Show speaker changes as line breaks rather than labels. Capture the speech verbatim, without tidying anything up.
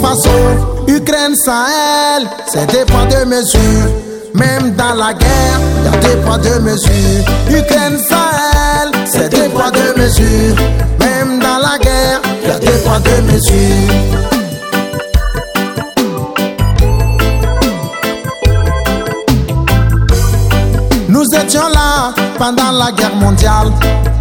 façon, Ukraine, Sahel, c'est des poids de mesure. Même dans la guerre, y a des poids de mesure. Ukraine, Sahel, c'est des poids de mesure. Même dans la guerre, y a des poids de mesure. Nous étions là pendant la guerre mondiale.